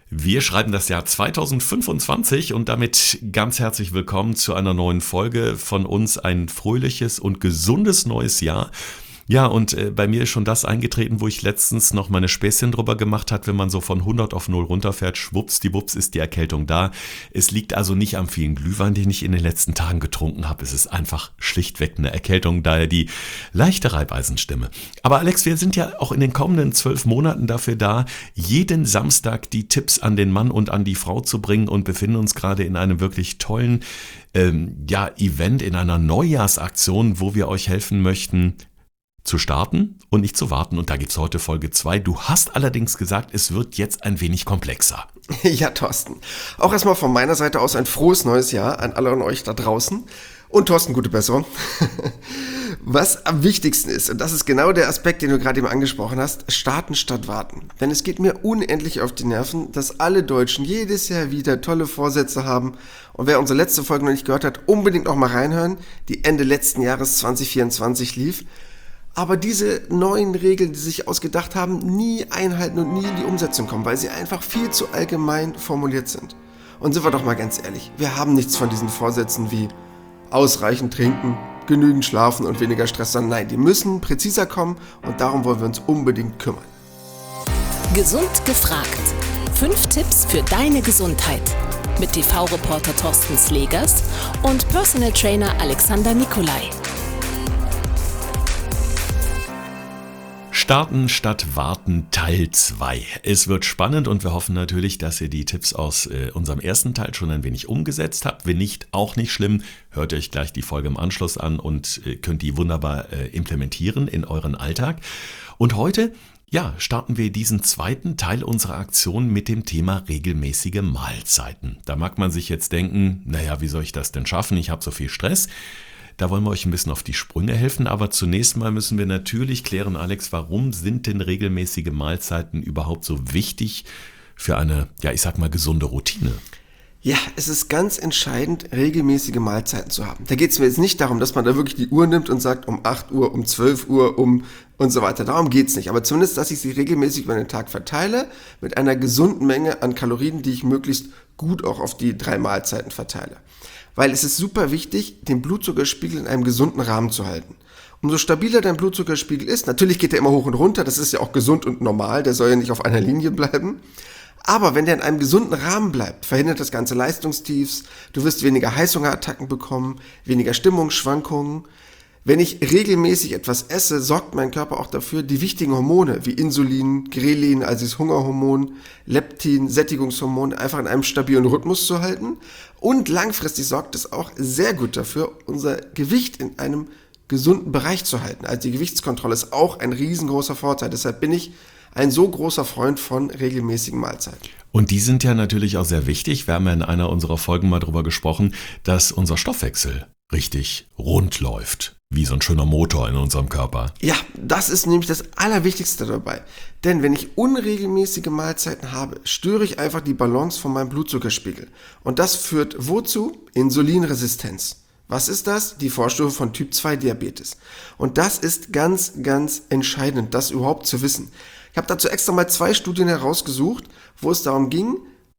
Wir schreiben das Jahr 2025 und damit ganz herzlich willkommen zu einer neuen Folge von uns. Ein fröhliches und gesundes neues Jahr. Ja, und bei mir ist schon das eingetreten, wo ich letztens noch meine Späßchen drüber gemacht habe, wenn man so von 100 auf 0 runterfährt, schwuppsdiwupps ist die Erkältung da. Es liegt also nicht am vielen Glühwein, den ich in den letzten Tagen getrunken habe. Es ist einfach schlichtweg eine Erkältung, daher die leichte Reibeisenstimme. Aber Alex, wir sind ja auch in den kommenden 12 Monaten dafür da, jeden Samstag die Tipps an den Mann und an die Frau zu bringen und befinden uns gerade in einem wirklich tollen Event, in einer Neujahrsaktion, wo wir euch helfen möchten, zu starten und nicht zu warten. Und da gibt's heute Folge 2. Du hast allerdings gesagt, es wird jetzt ein wenig komplexer. Ja, Thorsten. Auch erstmal von meiner Seite aus ein frohes neues Jahr an alle und euch da draußen. Und Thorsten, gute Besserung. Was am wichtigsten ist, und das ist genau der Aspekt, den du gerade eben angesprochen hast, starten statt warten. Denn es geht mir unendlich auf die Nerven, dass alle Deutschen jedes Jahr wieder tolle Vorsätze haben. Und wer unsere letzte Folge noch nicht gehört hat, unbedingt noch mal reinhören, die Ende letzten Jahres 2024 lief. Aber diese neuen Regeln, die sie sich ausgedacht haben, nie einhalten und nie in die Umsetzung kommen, weil sie einfach viel zu allgemein formuliert sind. Und sind wir doch mal ganz ehrlich, wir haben nichts von diesen Vorsätzen wie ausreichend trinken, genügend schlafen und weniger Stress, sondern nein, die müssen präziser kommen und darum wollen wir uns unbedingt kümmern. Gesund gefragt. 5 Tipps für deine Gesundheit. Mit TV-Reporter Thorsten Slegers und Personal Trainer Alexander Nikolai. Starten statt warten Teil 2. Es wird spannend und wir hoffen natürlich, dass ihr die Tipps aus unserem ersten Teil schon ein wenig umgesetzt habt. Wenn nicht, auch nicht schlimm. Hört euch gleich die Folge im Anschluss an und könnt die wunderbar implementieren in euren Alltag. Und heute, ja, starten wir diesen zweiten Teil unserer Aktion mit dem Thema regelmäßige Mahlzeiten. Da mag man sich jetzt denken, naja, wie soll ich das denn schaffen? Ich habe so viel Stress. Da wollen wir euch ein bisschen auf die Sprünge helfen, aber zunächst mal müssen wir natürlich klären, Alex, warum sind denn regelmäßige Mahlzeiten überhaupt so wichtig für eine, ja, ich sag mal, gesunde Routine? Ja, es ist ganz entscheidend, regelmäßige Mahlzeiten zu haben. Da geht es mir jetzt nicht darum, dass man da wirklich die Uhr nimmt und sagt, um 8 Uhr, um 12 Uhr, und so weiter. Darum geht's nicht. Aber zumindest, dass ich sie regelmäßig über den Tag verteile, mit einer gesunden Menge an Kalorien, die ich möglichst gut auch auf die 3 Mahlzeiten verteile. Weil es ist super wichtig, den Blutzuckerspiegel in einem gesunden Rahmen zu halten. Umso stabiler dein Blutzuckerspiegel ist, natürlich geht der immer hoch und runter, das ist ja auch gesund und normal, der soll ja nicht auf einer Linie bleiben. Aber wenn der in einem gesunden Rahmen bleibt, verhindert das Ganze Leistungstiefs, du wirst weniger Heißhungerattacken bekommen, weniger Stimmungsschwankungen. Wenn ich regelmäßig etwas esse, sorgt mein Körper auch dafür, die wichtigen Hormone wie Insulin, Grelin, also das Hungerhormon, Leptin, Sättigungshormon einfach in einem stabilen Rhythmus zu halten. Und langfristig sorgt es auch sehr gut dafür, unser Gewicht in einem gesunden Bereich zu halten. Also die Gewichtskontrolle ist auch ein riesengroßer Vorteil. Deshalb bin ich ein so großer Freund von regelmäßigen Mahlzeiten. Und die sind ja natürlich auch sehr wichtig. Wir haben ja in einer unserer Folgen mal drüber gesprochen, dass unser Stoffwechsel richtig rund läuft. Wie so ein schöner Motor in unserem Körper. Ja, das ist nämlich das Allerwichtigste dabei. Denn wenn ich unregelmäßige Mahlzeiten habe, störe ich einfach die Balance von meinem Blutzuckerspiegel. Und das führt wozu? Insulinresistenz. Was ist das? Die Vorstufe von Typ 2 Diabetes. Und das ist ganz, ganz entscheidend, das überhaupt zu wissen. Ich habe dazu extra mal 2 Studien herausgesucht, wo es darum ging,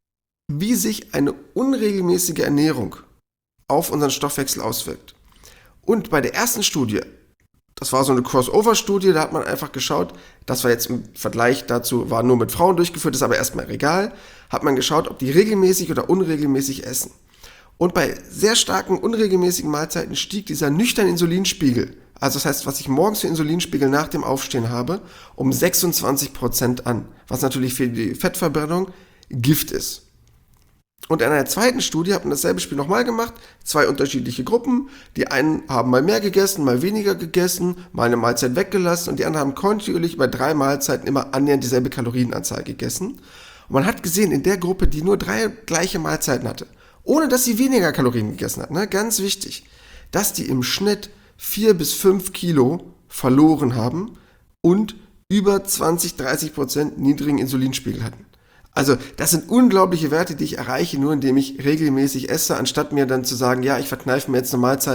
wie sich eine unregelmäßige Ernährung auf unseren Stoffwechsel auswirkt. Und bei der ersten Studie, das war so eine Crossover-Studie, da hat man einfach geschaut, das war jetzt im Vergleich dazu, war nur mit Frauen durchgeführt, ist aber erstmal egal, hat man geschaut, ob die regelmäßig oder unregelmäßig essen. Und bei sehr starken, unregelmäßigen Mahlzeiten stieg dieser nüchterne Insulinspiegel, also das heißt, was ich morgens für Insulinspiegel nach dem Aufstehen habe, um 26% an, was natürlich für die Fettverbrennung Gift ist. Und in einer zweiten Studie hat man dasselbe Spiel nochmal gemacht, 2 unterschiedliche Gruppen, die einen haben mal mehr gegessen, mal weniger gegessen, mal eine Mahlzeit weggelassen und die anderen haben kontinuierlich bei 3 Mahlzeiten immer annähernd dieselbe Kalorienanzahl gegessen. Und man hat gesehen, in der Gruppe, die nur 3 gleiche Mahlzeiten hatte, ohne dass sie weniger Kalorien gegessen hat, ne, ganz wichtig, dass die im Schnitt 4 bis 5 Kilo verloren haben und über 20-30% niedrigen Insulinspiegel hatten. Also das sind unglaubliche Werte, die ich erreiche, nur indem ich regelmäßig esse, anstatt mir dann zu sagen, ja, ich verkneife mir jetzt eine Mahlzeit,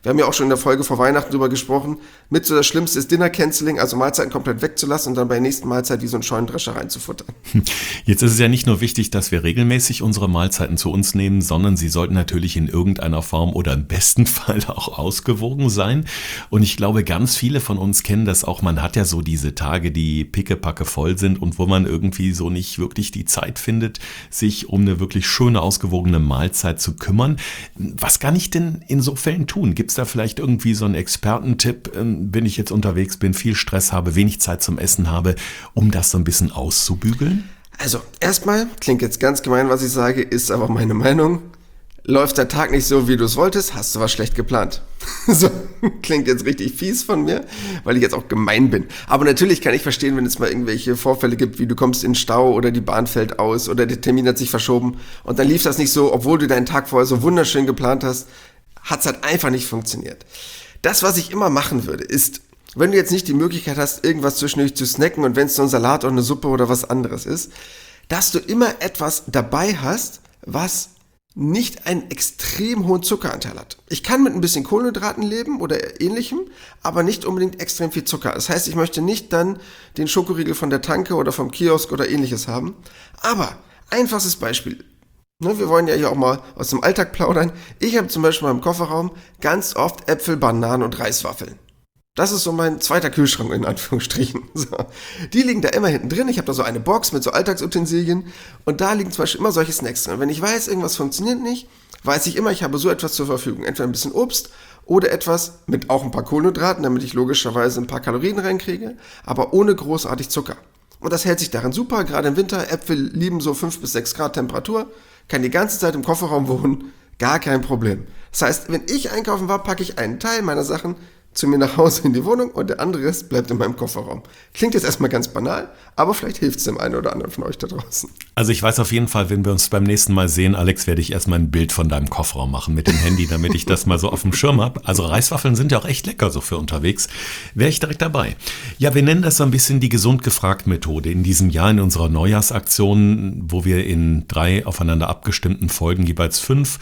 Wir haben ja auch schon in der Folge vor Weihnachten drüber gesprochen. Mit so das Schlimmste ist Dinner-Canceling, also Mahlzeiten komplett wegzulassen und dann bei der nächsten Mahlzeit wie so ein Scheunendrescher reinzufuttern. Jetzt ist es ja nicht nur wichtig, dass wir regelmäßig unsere Mahlzeiten zu uns nehmen, sondern sie sollten natürlich in irgendeiner Form oder im besten Fall auch ausgewogen sein. Und ich glaube, ganz viele von uns kennen das auch. Man hat ja so diese Tage, die pickepacke voll sind und wo man irgendwie so nicht wirklich die Zeit findet, sich um eine wirklich schöne, ausgewogene Mahlzeit zu kümmern. Was kann ich denn in so Fällen tun? Gibt es da vielleicht irgendwie so einen Expertentipp, wenn ich jetzt unterwegs bin, viel Stress habe, wenig Zeit zum Essen habe, um das so ein bisschen auszubügeln? Also erstmal, klingt jetzt ganz gemein, was ich sage, ist aber meine Meinung. Läuft der Tag nicht so, wie du es wolltest, hast du was schlecht geplant. So, klingt jetzt richtig fies von mir, weil ich jetzt auch gemein bin. Aber natürlich kann ich verstehen, wenn es mal irgendwelche Vorfälle gibt, wie du kommst in den Stau oder die Bahn fällt aus oder der Termin hat sich verschoben und dann lief das nicht so, obwohl du deinen Tag vorher so wunderschön geplant hast, hat es halt einfach nicht funktioniert. Das, was ich immer machen würde, ist, wenn du jetzt nicht die Möglichkeit hast, irgendwas zwischendurch zu snacken und wenn es so ein Salat oder eine Suppe oder was anderes ist, dass du immer etwas dabei hast, was nicht einen extrem hohen Zuckeranteil hat. Ich kann mit ein bisschen Kohlenhydraten leben oder ähnlichem, aber nicht unbedingt extrem viel Zucker. Das heißt, ich möchte nicht dann den Schokoriegel von der Tanke oder vom Kiosk oder ähnliches haben. Aber, einfaches Beispiel. Wir wollen ja hier auch mal aus dem Alltag plaudern. Ich habe zum Beispiel in meinem Kofferraum ganz oft Äpfel, Bananen und Reiswaffeln. Das ist so mein zweiter Kühlschrank in Anführungsstrichen. So. Die liegen da immer hinten drin. Ich habe da so eine Box mit so Alltagsutensilien und da liegen zum Beispiel immer solche Snacks drin. Und wenn ich weiß, irgendwas funktioniert nicht, weiß ich immer, ich habe so etwas zur Verfügung. Entweder ein bisschen Obst oder etwas mit auch ein paar Kohlenhydraten, damit ich logischerweise ein paar Kalorien reinkriege, aber ohne großartig Zucker. Und das hält sich darin super, gerade im Winter. Äpfel lieben so 5 bis 6 Grad Temperatur, kann die ganze Zeit im Kofferraum wohnen, gar kein Problem. Das heißt, wenn ich einkaufen war, packe ich einen Teil meiner Sachen zu mir nach Hause in die Wohnung und der andere Rest bleibt in meinem Kofferraum. Klingt jetzt erstmal ganz banal, aber vielleicht hilft es dem einen oder anderen von euch da draußen. Also ich weiß auf jeden Fall, wenn wir uns beim nächsten Mal sehen, Alex, werde ich erstmal ein Bild von deinem Kofferraum machen mit dem Handy, damit ich das mal so auf dem Schirm habe. Also Reiswaffeln sind ja auch echt lecker so für unterwegs. Wäre ich direkt dabei. Ja, wir nennen das so ein bisschen die Gesund-gefragt-Methode in diesem Jahr in unserer Neujahrsaktion, wo wir in 3 aufeinander abgestimmten Folgen jeweils 5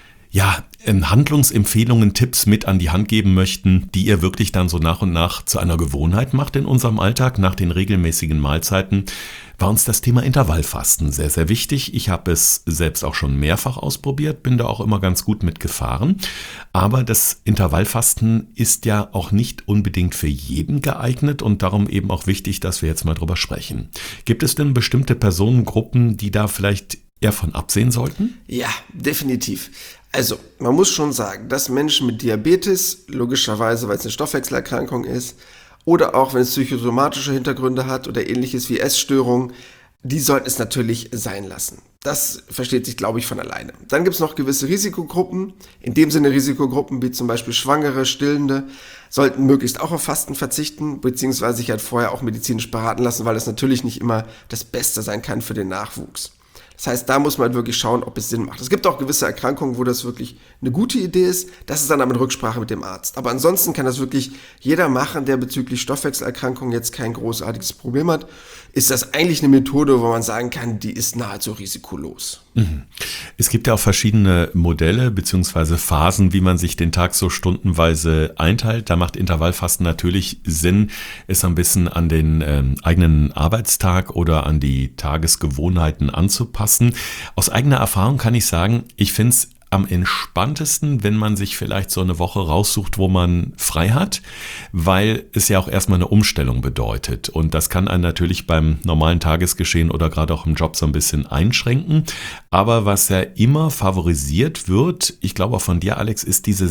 Handlungsempfehlungen, Tipps mit an die Hand geben möchten, die ihr wirklich dann so nach und nach zu einer Gewohnheit macht in unserem Alltag nach den regelmäßigen Mahlzeiten, war uns das Thema Intervallfasten sehr, sehr wichtig. Ich habe es selbst auch schon mehrfach ausprobiert, bin da auch immer ganz gut mitgefahren. Aber das Intervallfasten ist ja auch nicht unbedingt für jeden geeignet und darum eben auch wichtig, dass wir jetzt mal drüber sprechen. Gibt es denn bestimmte Personengruppen, die da vielleicht eher von absehen sollten? Ja, definitiv. Also, man muss schon sagen, dass Menschen mit Diabetes, logischerweise, weil es eine Stoffwechselerkrankung ist, oder auch wenn es psychosomatische Hintergründe hat oder ähnliches wie Essstörungen, die sollten es natürlich sein lassen. Das versteht sich, glaube ich, von alleine. Dann gibt es noch gewisse Risikogruppen, in dem Sinne Risikogruppen wie zum Beispiel Schwangere, Stillende, sollten möglichst auch auf Fasten verzichten, beziehungsweise sich halt vorher auch medizinisch beraten lassen, weil das natürlich nicht immer das Beste sein kann für den Nachwuchs. Das heißt, da muss man halt wirklich schauen, ob es Sinn macht. Es gibt auch gewisse Erkrankungen, wo das wirklich eine gute Idee ist. Das ist dann aber in Rücksprache mit dem Arzt. Aber ansonsten kann das wirklich jeder machen, der bezüglich Stoffwechselerkrankungen jetzt kein großartiges Problem hat. Ist das eigentlich eine Methode, wo man sagen kann, die ist nahezu risikolos. Es gibt ja auch verschiedene Modelle bzw. Phasen, wie man sich den Tag so stundenweise einteilt. Da macht Intervallfasten natürlich Sinn, es ein bisschen an den eigenen Arbeitstag oder an die Tagesgewohnheiten anzupassen. Aus eigener Erfahrung kann ich sagen, ich finde es am entspanntesten, wenn man sich vielleicht so eine Woche raussucht, wo man frei hat, weil es ja auch erstmal eine Umstellung bedeutet. Und das kann einen natürlich beim normalen Tagesgeschehen oder gerade auch im Job so ein bisschen einschränken. Aber was ja immer favorisiert wird, ich glaube auch von dir, Alex, ist diese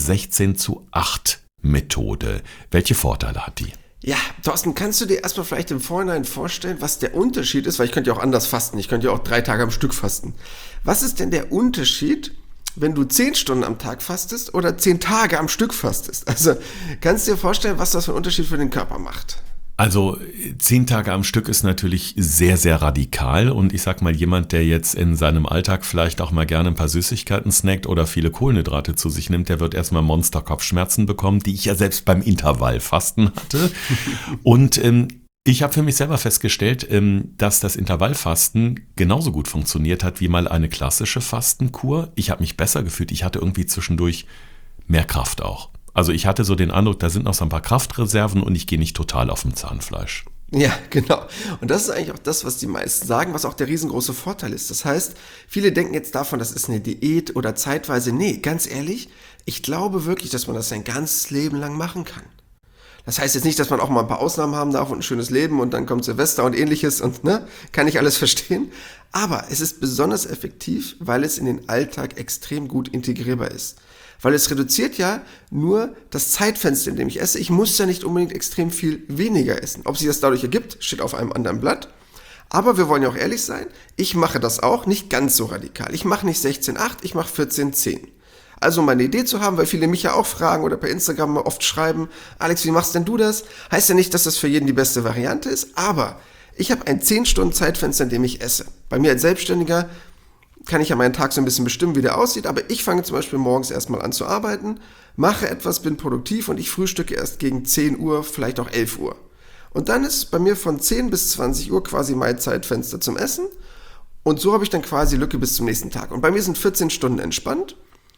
16:8 Methode. Welche Vorteile hat die? Ja, Thorsten, kannst du dir erstmal vielleicht im Vorhinein vorstellen, was der Unterschied ist? Weil ich könnte ja auch anders fasten. Ich könnte ja auch 3 Tage am Stück fasten. Was ist denn der Unterschied, wenn du 10 Stunden am Tag fastest oder 10 Tage am Stück fastest? Also kannst du dir vorstellen, was das für einen Unterschied für den Körper macht? Also 10 Tage am Stück ist natürlich sehr, sehr radikal und ich sag mal, jemand, der jetzt in seinem Alltag vielleicht auch mal gerne ein paar Süßigkeiten snackt oder viele Kohlenhydrate zu sich nimmt, der wird erstmal Monsterkopfschmerzen bekommen, die ich ja selbst beim Intervallfasten hatte. Und ich habe für mich selber festgestellt, dass das Intervallfasten genauso gut funktioniert hat wie mal eine klassische Fastenkur. Ich habe mich besser gefühlt, ich hatte irgendwie zwischendurch mehr Kraft auch. Also ich hatte so den Eindruck, da sind noch so ein paar Kraftreserven und ich gehe nicht total auf dem Zahnfleisch. Ja, genau. Und das ist eigentlich auch das, was die meisten sagen, was auch der riesengroße Vorteil ist. Das heißt, viele denken jetzt davon, das ist eine Diät oder zeitweise. Nee, ganz ehrlich, ich glaube wirklich, dass man das sein ganzes Leben lang machen kann. Das heißt jetzt nicht, dass man auch mal ein paar Ausnahmen haben darf und ein schönes Leben und dann kommt Silvester und ähnliches und kann ich alles verstehen. Aber es ist besonders effektiv, weil es in den Alltag extrem gut integrierbar ist. Weil es reduziert ja nur das Zeitfenster, in dem ich esse. Ich muss ja nicht unbedingt extrem viel weniger essen. Ob sich das dadurch ergibt, steht auf einem anderen Blatt. Aber wir wollen ja auch ehrlich sein, ich mache das auch nicht ganz so radikal. Ich mache nicht 16,8, ich mache 14,10. Also um eine Idee zu haben, weil viele mich ja auch fragen oder per Instagram oft schreiben, Alex, wie machst denn du das? Heißt ja nicht, dass das für jeden die beste Variante ist, aber ich habe ein 10-Stunden-Zeitfenster, in dem ich esse. Bei mir als Selbstständiger kann ich ja meinen Tag so ein bisschen bestimmen, wie der aussieht, aber ich fange zum Beispiel morgens erstmal an zu arbeiten, mache etwas, bin produktiv und ich frühstücke erst gegen 10 Uhr, vielleicht auch 11 Uhr. Und dann ist bei mir von 10 bis 20 Uhr quasi mein Zeitfenster zum Essen und so habe ich dann quasi Lücke bis zum nächsten Tag. Und bei mir sind 14 Stunden entspannt.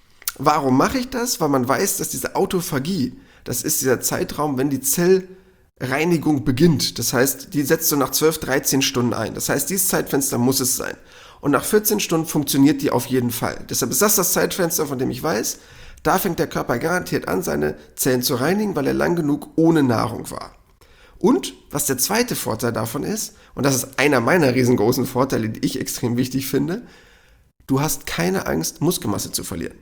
Warum mache ich das? Weil man weiß, dass diese Autophagie, das ist dieser Zeitraum, wenn die Zellreinigung beginnt. Das heißt, die setzt so nach 12, 13 Stunden ein. Das heißt, dieses Zeitfenster muss es sein. Und nach 14 Stunden funktioniert die auf jeden Fall. Deshalb ist das Zeitfenster, von dem ich weiß, da fängt der Körper garantiert an, seine Zellen zu reinigen, weil er lang genug ohne Nahrung war. Und was der zweite Vorteil davon ist, und das ist einer meiner riesengroßen Vorteile, die ich extrem wichtig finde, du hast keine Angst, Muskelmasse zu verlieren.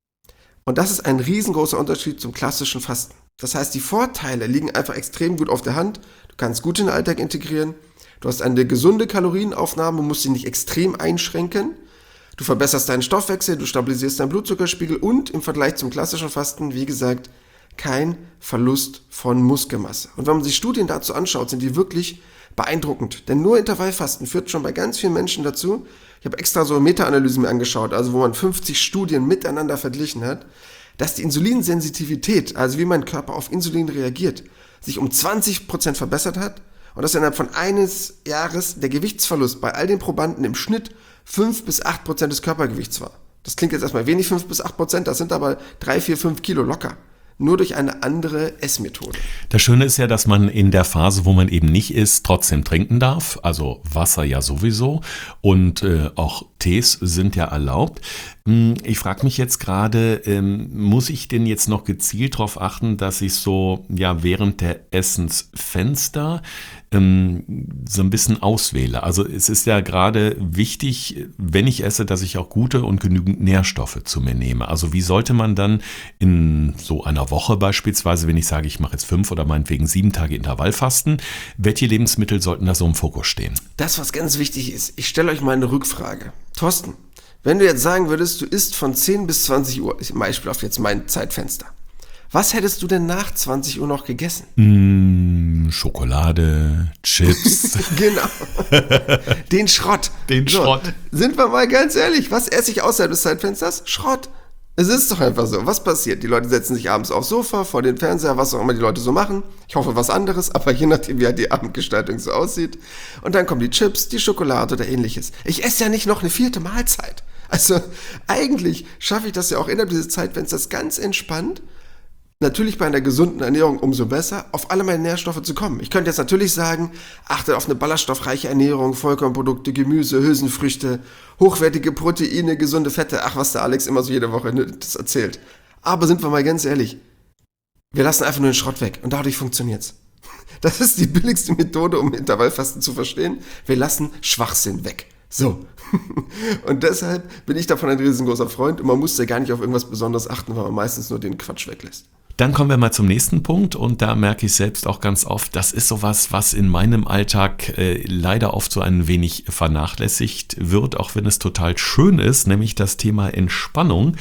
Und das ist ein riesengroßer Unterschied zum klassischen Fasten. Das heißt, die Vorteile liegen einfach extrem gut auf der Hand. Du kannst gut in den Alltag integrieren. Du hast eine gesunde Kalorienaufnahme, musst sie nicht extrem einschränken. Du verbesserst deinen Stoffwechsel, du stabilisierst deinen Blutzuckerspiegel und im Vergleich zum klassischen Fasten, wie gesagt, kein Verlust von Muskelmasse. Und wenn man sich Studien dazu anschaut, sind die wirklich beeindruckend. Denn nur Intervallfasten führt schon bei ganz vielen Menschen dazu. Ich habe extra so Meta-Analysen mir angeschaut, also wo man 50 Studien miteinander verglichen hat, dass die Insulinsensitivität, also wie mein Körper auf Insulin reagiert, sich um 20% verbessert hat und dass innerhalb von eines Jahres der Gewichtsverlust bei all den Probanden im Schnitt 5 bis 8% des Körpergewichts war. Das klingt jetzt erstmal wenig, 5 bis 8%, das sind aber 3, 4, 5 Kilo locker. Nur durch eine andere Essmethode. Das Schöne ist ja, dass man in der Phase, wo man eben nicht isst, trotzdem trinken darf. Also Wasser ja sowieso und auch Tees sind ja erlaubt. Ich frage mich jetzt gerade, muss ich denn jetzt noch gezielt darauf achten, dass ich so während der Essensfenster so ein bisschen auswähle? Also es ist ja gerade wichtig, wenn ich esse, dass ich auch gute und genügend Nährstoffe zu mir nehme. Also wie sollte man dann in so einer Woche beispielsweise, wenn ich sage, ich mache jetzt 5 oder meinetwegen 7 Tage Intervallfasten, welche Lebensmittel sollten da so im Fokus stehen? Das, was ganz wichtig ist, ich stelle euch mal eine Rückfrage. Thorsten, wenn du jetzt sagen würdest, du isst von 10 bis 20 Uhr, zum Beispiel auf jetzt mein Zeitfenster, was hättest du denn nach 20 Uhr noch gegessen? Schokolade, Chips. Genau. Den Schrott. Schrott. Sind wir mal ganz ehrlich, was esse ich außerhalb des Zeitfensters? Schrott. Es ist doch einfach so. Was passiert? Die Leute setzen sich abends aufs Sofa, vor den Fernseher, was auch immer die Leute so machen. Ich hoffe was anderes, aber je nachdem, wie halt die Abendgestaltung so aussieht. Und dann kommen die Chips, die Schokolade oder ähnliches. Ich esse ja nicht noch eine 4. Mahlzeit. Also eigentlich schaffe ich das ja auch innerhalb dieses Zeitfensters ganz entspannt, natürlich bei einer gesunden Ernährung umso besser, auf alle meine Nährstoffe zu kommen. Ich könnte jetzt natürlich sagen, achte auf eine ballaststoffreiche Ernährung, Vollkornprodukte, Gemüse, Hülsenfrüchte, hochwertige Proteine, gesunde Fette, ach was der Alex immer so jede Woche das erzählt. Aber sind wir mal ganz ehrlich, wir lassen einfach nur den Schrott weg und dadurch funktioniert's. Das ist die billigste Methode, um Intervallfasten zu verstehen. Wir lassen Schwachsinn weg. So. Und deshalb bin ich davon ein riesengroßer Freund und man muss ja gar nicht auf irgendwas Besonderes achten, weil man meistens nur den Quatsch weglässt. Dann kommen wir mal zum nächsten Punkt und da merke ich selbst auch ganz oft, das ist sowas, was in meinem Alltag leider oft so ein wenig vernachlässigt wird, auch wenn es total schön ist, nämlich das Thema Entspannung.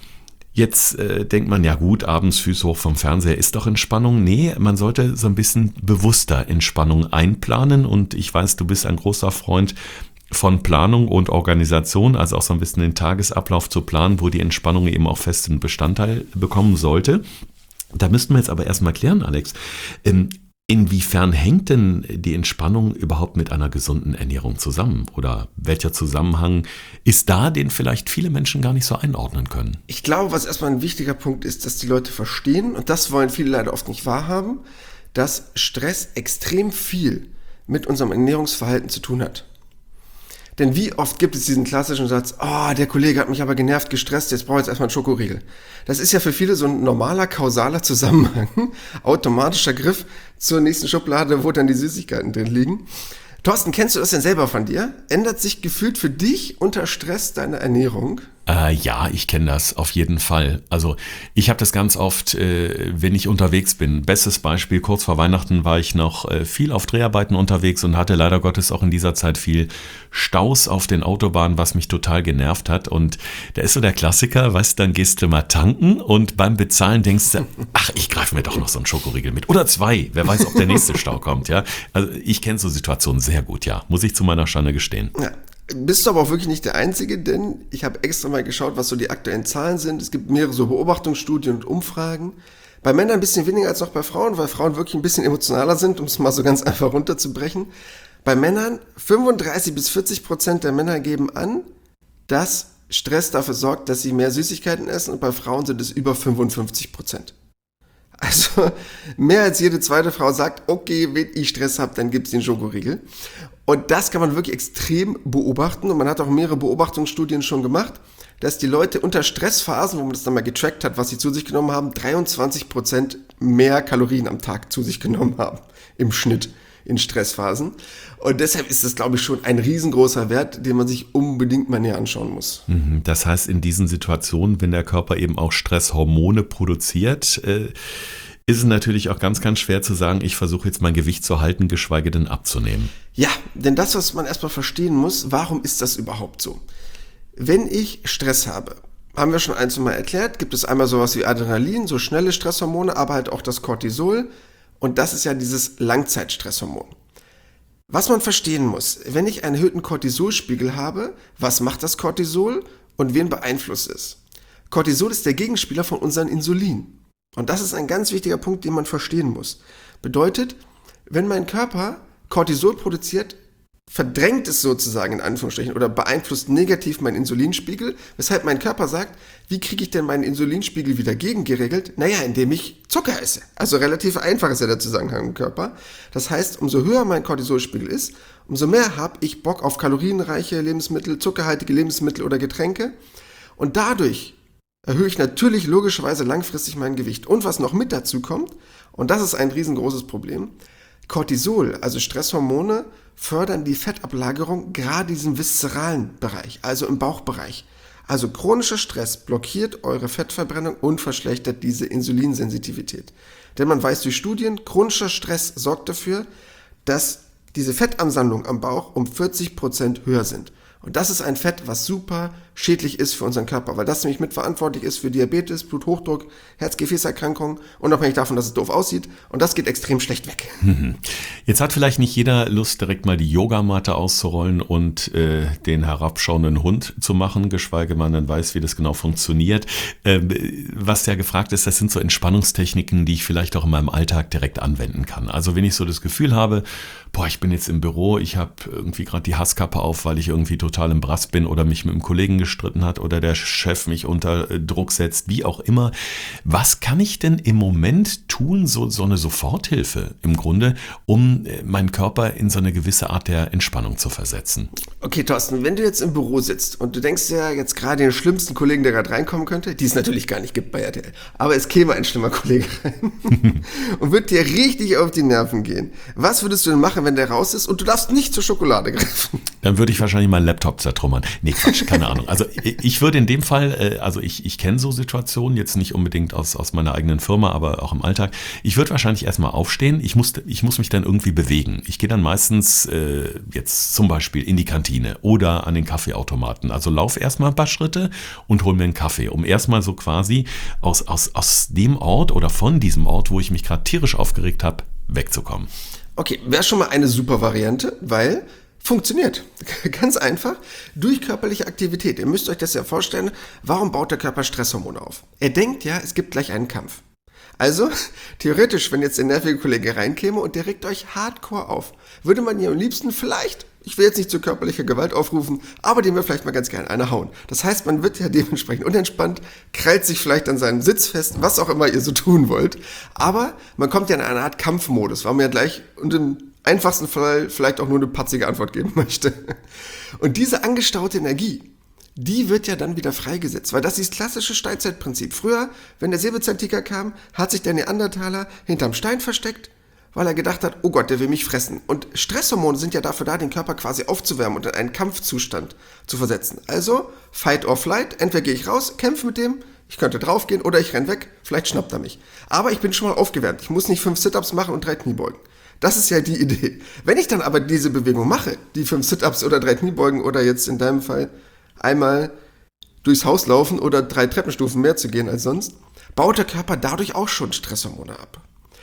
Jetzt denkt man, ja gut, abends Füße hoch vom Fernseher ist doch Entspannung. Nee, man sollte so ein bisschen bewusster Entspannung einplanen und ich weiß, du bist ein großer Freund von Planung und Organisation, also auch so ein bisschen den Tagesablauf zu planen, wo die Entspannung eben auch festen Bestandteil bekommen sollte. Da müssten wir jetzt aber erstmal klären, Alex, Inwiefern hängt denn die Entspannung überhaupt mit einer gesunden Ernährung zusammen? Oder welcher Zusammenhang ist da, den vielleicht viele Menschen gar nicht so einordnen können? Ich glaube, was erstmal ein wichtiger Punkt ist, dass die Leute verstehen, und das wollen viele leider oft nicht wahrhaben, dass Stress extrem viel mit unserem Ernährungsverhalten zu tun hat. Denn wie oft gibt es diesen klassischen Satz, der Kollege hat mich aber genervt, gestresst, jetzt brauche ich jetzt erstmal einen Schokoriegel. Das ist ja für viele so ein normaler, kausaler Zusammenhang, automatischer Griff zur nächsten Schublade, wo dann die Süßigkeiten drin liegen. Thorsten, kennst du das denn selber von dir? Ändert sich gefühlt für dich unter Stress deine Ernährung? Ja, ich kenne das auf jeden Fall. Also ich habe das ganz oft, wenn ich unterwegs bin. Bestes Beispiel, kurz vor Weihnachten war ich noch viel auf Dreharbeiten unterwegs und hatte leider Gottes auch in dieser Zeit viel Staus auf den Autobahnen, was mich total genervt hat. Und da ist so der Klassiker, weißt du, dann gehst du mal tanken und beim Bezahlen denkst du, ach, ich greife mir doch noch so einen Schokoriegel mit. Oder 2, wer weiß, ob der nächste Stau kommt. Ja, also ich kenne so Situationen sehr gut, ja, muss ich zu meiner Schande gestehen. Ja. Bist du aber auch wirklich nicht der Einzige, denn ich habe extra mal geschaut, was so die aktuellen Zahlen sind. Es gibt mehrere so Beobachtungsstudien und Umfragen. Bei Männern ein bisschen weniger als noch bei Frauen, weil Frauen wirklich ein bisschen emotionaler sind, um es mal so ganz einfach runterzubrechen. Bei Männern 35-40% der Männer geben an, dass Stress dafür sorgt, dass sie mehr Süßigkeiten essen, und bei Frauen sind es über 55%. Also mehr als jede zweite Frau sagt, okay, wenn ich Stress habe, dann gibt es den Schokoriegel. Und das kann man wirklich extrem beobachten, und man hat auch mehrere Beobachtungsstudien schon gemacht, dass die Leute unter Stressphasen, wo man das dann mal getrackt hat, was sie zu sich genommen haben, 23% mehr Kalorien am Tag zu sich genommen haben, im Schnitt in Stressphasen. Und deshalb ist das, glaube ich, schon ein riesengroßer Wert, den man sich unbedingt mal näher anschauen muss. Das heißt, in diesen Situationen, wenn der Körper eben auch Stresshormone produziert, ist es natürlich auch ganz, ganz schwer zu sagen, ich versuche jetzt mein Gewicht zu halten, geschweige denn abzunehmen. Ja, denn das, was man erstmal verstehen muss, warum ist das überhaupt so? Wenn ich Stress habe, haben wir schon eins mal erklärt, gibt es einmal sowas wie Adrenalin, so schnelle Stresshormone, aber halt auch das Cortisol, und das ist ja dieses Langzeitstresshormon. Was man verstehen muss, wenn ich einen erhöhten Cortisolspiegel habe, was macht das Cortisol und wen beeinflusst es? Cortisol ist der Gegenspieler von unserem Insulin. Und das ist ein ganz wichtiger Punkt, den man verstehen muss. Bedeutet, wenn mein Körper Cortisol produziert, verdrängt es sozusagen in Anführungsstrichen oder beeinflusst negativ meinen Insulinspiegel, weshalb mein Körper sagt, wie kriege ich denn meinen Insulinspiegel wieder gegengeregelt? Naja, indem ich Zucker esse. Also relativ einfach ist ja der Zusammenhang im Körper. Das heißt, umso höher mein Cortisolspiegel ist, umso mehr habe ich Bock auf kalorienreiche Lebensmittel, zuckerhaltige Lebensmittel oder Getränke, und dadurch erhöhe ich natürlich logischerweise langfristig mein Gewicht. Und was noch mit dazu kommt, und das ist ein riesengroßes Problem, Cortisol, also Stresshormone, fördern die Fettablagerung gerade in diesem viszeralen Bereich, also im Bauchbereich. Also chronischer Stress blockiert eure Fettverbrennung und verschlechtert diese Insulinsensitivität. Denn man weiß durch Studien, chronischer Stress sorgt dafür, dass diese Fettansammlungen am Bauch um 40% höher sind. Und das ist ein Fett, was super schädlich ist für unseren Körper, weil das nämlich mitverantwortlich ist für Diabetes, Bluthochdruck, Herz-Gefäßerkrankungen, unabhängig davon, dass es doof aussieht. Und das geht extrem schlecht weg. Jetzt hat vielleicht nicht jeder Lust, direkt mal die Yogamatte auszurollen und den herabschauenden Hund zu machen, geschweige man dann weiß, wie das genau funktioniert. Was ja gefragt ist, das sind so Entspannungstechniken, die ich vielleicht auch in meinem Alltag direkt anwenden kann. Also wenn ich so das Gefühl habe, ich bin jetzt im Büro, ich habe irgendwie gerade die Hasskappe auf, weil ich irgendwie total im Brass bin oder mich mit einem Kollegen gestritten hat oder der Chef mich unter Druck setzt, wie auch immer. Was kann ich denn im Moment tun, so eine Soforthilfe im Grunde, um meinen Körper in so eine gewisse Art der Entspannung zu versetzen? Okay, Thorsten, wenn du jetzt im Büro sitzt und du denkst ja jetzt gerade den schlimmsten Kollegen, der gerade reinkommen könnte, die es natürlich gar nicht gibt bei RTL, aber es käme ein schlimmer Kollege rein und wird dir richtig auf die Nerven gehen. Was würdest du denn machen, wenn der raus ist und du darfst nicht zur Schokolade greifen? Dann würde ich wahrscheinlich meinen Laptop zertrümmern. Nee, Quatsch, keine Ahnung. Also ich würde in dem Fall, ich kenne so Situationen, jetzt nicht unbedingt aus meiner eigenen Firma, aber auch im Alltag. Ich würde wahrscheinlich erstmal aufstehen. Ich muss mich dann irgendwie bewegen. Ich gehe dann meistens jetzt zum Beispiel in die Kantine oder an den Kaffeeautomaten. Also lauf erstmal ein paar Schritte und hol mir einen Kaffee, um erstmal so quasi aus dem Ort oder von diesem Ort, wo ich mich gerade tierisch aufgeregt habe, wegzukommen. Okay, wäre schon mal eine super Variante, weil funktioniert. Ganz einfach, durch körperliche Aktivität. Ihr müsst euch das ja vorstellen, warum baut der Körper Stresshormone auf? Er denkt ja, es gibt gleich einen Kampf. Also, theoretisch, wenn jetzt der nervige Kollege reinkäme und der regt euch hardcore auf, würde man ihm am liebsten vielleicht, ich will jetzt nicht zu körperlicher Gewalt aufrufen, aber dem wir vielleicht mal ganz gerne eine hauen. Das heißt, man wird ja dementsprechend unentspannt, krallt sich vielleicht an seinen Sitz fest, was auch immer ihr so tun wollt. Aber man kommt ja in eine Art Kampfmodus, weil man ja gleich und im einfachsten Fall vielleicht auch nur eine patzige Antwort geben möchte. Und diese angestaute Energie, die wird ja dann wieder freigesetzt, weil das ist das klassische Steinzeitprinzip. Früher, wenn der Säbelzahntiger kam, hat sich der Neandertaler hinterm Stein versteckt, weil er gedacht hat, oh Gott, der will mich fressen. Und Stresshormone sind ja dafür da, den Körper quasi aufzuwärmen und in einen Kampfzustand zu versetzen. Also, Fight or Flight, entweder gehe ich raus, kämpfe mit dem, ich könnte draufgehen oder ich renn weg, vielleicht schnappt er mich. Aber ich bin schon mal aufgewärmt, ich muss nicht 5 Sit-Ups machen und 3 Kniebeugen. Das ist ja die Idee. Wenn ich dann aber diese Bewegung mache, die 5 Sit-Ups oder 3 Kniebeugen oder jetzt in deinem Fall einmal durchs Haus laufen oder 3 Treppenstufen mehr zu gehen als sonst, baut der Körper dadurch auch schon Stresshormone ab.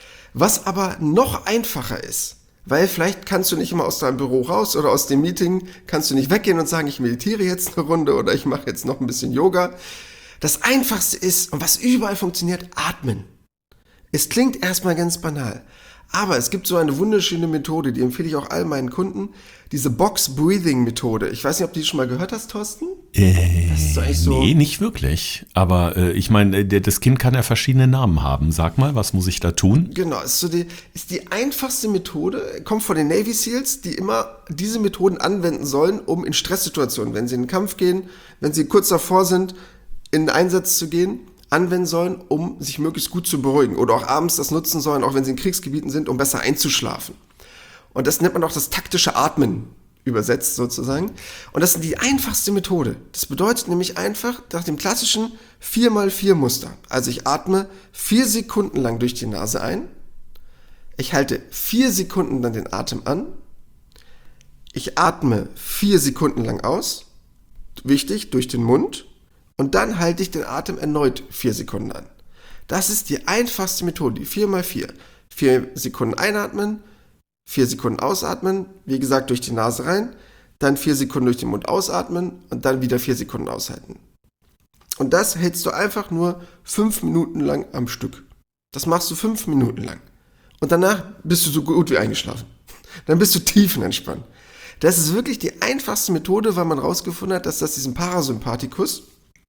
Was aber noch einfacher ist, weil vielleicht kannst du nicht immer aus deinem Büro raus oder aus dem Meeting, kannst du nicht weggehen und sagen, ich meditiere jetzt eine Runde oder ich mache jetzt noch ein bisschen Yoga. Das Einfachste ist, und was überall funktioniert, atmen. Es klingt erstmal ganz banal, aber es gibt so eine wunderschöne Methode, die empfehle ich auch all meinen Kunden, diese Box-Breathing-Methode. Ich weiß nicht, ob du die schon mal gehört hast, Thorsten? Das ist eigentlich so. Nee, nicht wirklich. Aber ich meine, das Kind kann ja verschiedene Namen haben. Sag mal, was muss ich da tun? Genau, ist die einfachste Methode, kommt von den Navy Seals, die immer diese Methoden anwenden sollen, um in Stresssituationen, wenn sie in den Kampf gehen, wenn sie kurz davor sind, in den Einsatz zu gehen, anwenden sollen, um sich möglichst gut zu beruhigen. Oder auch abends das nutzen sollen, auch wenn sie in Kriegsgebieten sind, um besser einzuschlafen. Und das nennt man auch das taktische Atmen übersetzt sozusagen. Und das ist die einfachste Methode. Das bedeutet nämlich einfach nach dem klassischen 4x4 Muster. Also ich atme 4 Sekunden lang durch die Nase ein. Ich halte 4 Sekunden dann den Atem an. Ich atme 4 Sekunden lang aus. Wichtig, durch den Mund. Und dann halte ich den Atem erneut 4 Sekunden an. Das ist die einfachste Methode, die 4x4. 4 Sekunden einatmen, 4 Sekunden ausatmen, wie gesagt durch die Nase rein, dann 4 Sekunden durch den Mund ausatmen und dann wieder 4 Sekunden aushalten. Und das hältst du einfach nur 5 Minuten lang am Stück. Das machst du 5 Minuten lang. Und danach bist du so gut wie eingeschlafen. Dann bist du tiefenentspannt. Das ist wirklich die einfachste Methode, weil man rausgefunden hat, dass das diesen Parasympathikus,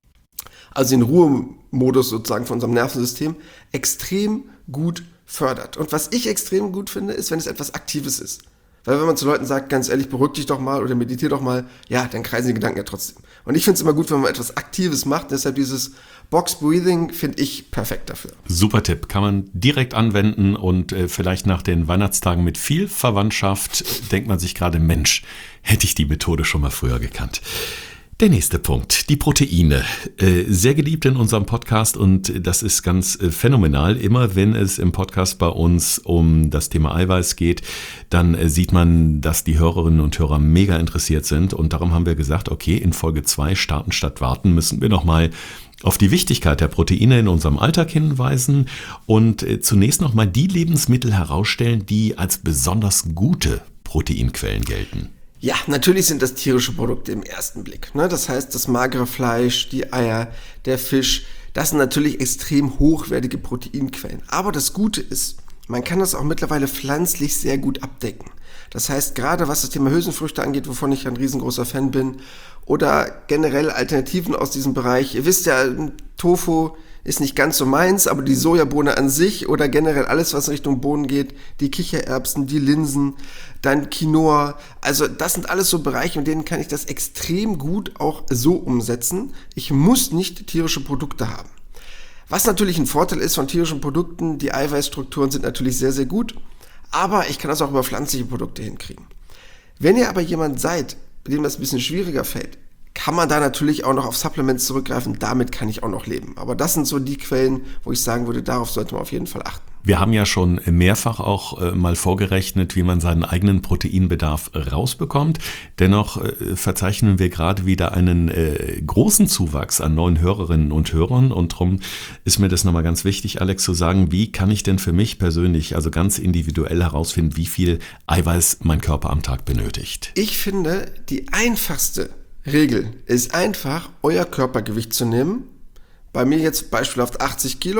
also den Ruhemodus sozusagen von unserem Nervensystem, extrem gut fördert. Und was ich extrem gut finde, ist, wenn es etwas Aktives ist. Weil wenn man zu Leuten sagt, ganz ehrlich, beruhig dich doch mal oder meditiere doch mal, ja, dann kreisen die Gedanken ja trotzdem. Und ich finde es immer gut, wenn man etwas Aktives macht. Deshalb dieses Box Breathing finde ich perfekt dafür. Super Tipp, kann man direkt anwenden und vielleicht nach den Weihnachtstagen mit viel Verwandtschaft denkt man sich gerade, Mensch, hätte ich die Methode schon mal früher gekannt. Der nächste Punkt, die Proteine. Sehr geliebt in unserem Podcast und das ist ganz phänomenal. Immer wenn es im Podcast bei uns um das Thema Eiweiß geht, dann sieht man, dass die Hörerinnen und Hörer mega interessiert sind und darum haben wir gesagt, okay, in Folge 2 starten statt warten müssen wir nochmal auf die Wichtigkeit der Proteine in unserem Alltag hinweisen und zunächst nochmal die Lebensmittel herausstellen, die als besonders gute Proteinquellen gelten. Ja, natürlich sind das tierische Produkte im ersten Blick. Das heißt, das magere Fleisch, die Eier, der Fisch, das sind natürlich extrem hochwertige Proteinquellen. Aber das Gute ist, man kann das auch mittlerweile pflanzlich sehr gut abdecken. Das heißt, gerade was das Thema Hülsenfrüchte angeht, wovon ich ein riesengroßer Fan bin, oder generell Alternativen aus diesem Bereich. Ihr wisst ja, Tofu ist nicht ganz so meins, aber die Sojabohne an sich oder generell alles, was in Richtung Bohnen geht, die Kichererbsen, die Linsen, dann Quinoa, also das sind alles so Bereiche, in denen kann ich das extrem gut auch so umsetzen. Ich muss nicht tierische Produkte haben. Was natürlich ein Vorteil ist von tierischen Produkten, die Eiweißstrukturen sind natürlich sehr, sehr gut, aber ich kann das auch über pflanzliche Produkte hinkriegen. Wenn ihr aber jemand seid, bei dem das ein bisschen schwieriger fällt, kann man da natürlich auch noch auf Supplements zurückgreifen, damit kann ich auch noch leben. Aber das sind so die Quellen, wo ich sagen würde, darauf sollte man auf jeden Fall achten. Wir haben ja schon mehrfach auch mal vorgerechnet, wie man seinen eigenen Proteinbedarf rausbekommt. Dennoch verzeichnen wir gerade wieder einen großen Zuwachs an neuen Hörerinnen und Hörern. Und darum ist mir das nochmal ganz wichtig, Alex, zu sagen, wie kann ich denn für mich persönlich, also ganz individuell herausfinden, wie viel Eiweiß mein Körper am Tag benötigt? Ich finde, die einfachste Regel ist einfach, euer Körpergewicht zu nehmen. Bei mir jetzt beispielhaft 80 Kilo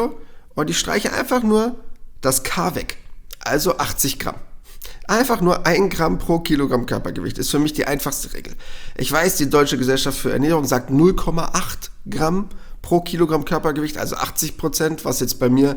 und ich streiche einfach nur das K weg, also 80 Gramm. Einfach nur 1 Gramm pro Kilogramm Körpergewicht ist für mich die einfachste Regel. Ich weiß, die Deutsche Gesellschaft für Ernährung sagt 0,8 Gramm pro Kilogramm Körpergewicht, also 80%, was jetzt bei mir